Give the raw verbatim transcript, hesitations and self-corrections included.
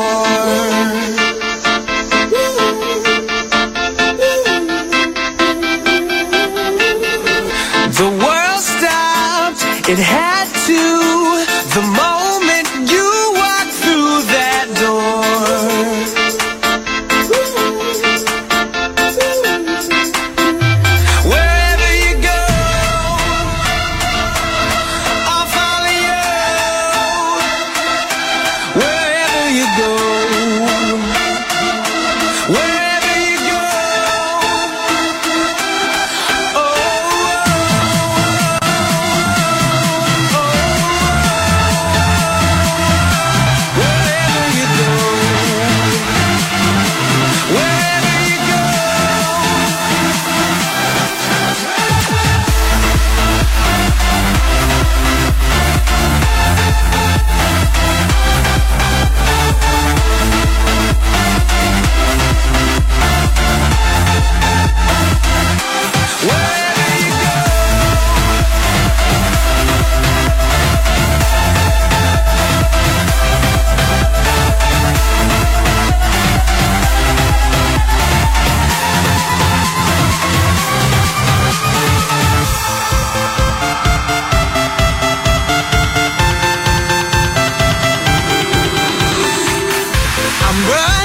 The world stopped, it had to, the moment you walked through that door. Wherever you go, I'll follow you. Wherever you go, wherever you go, oh, wherever you go, wherever you go. I'm running.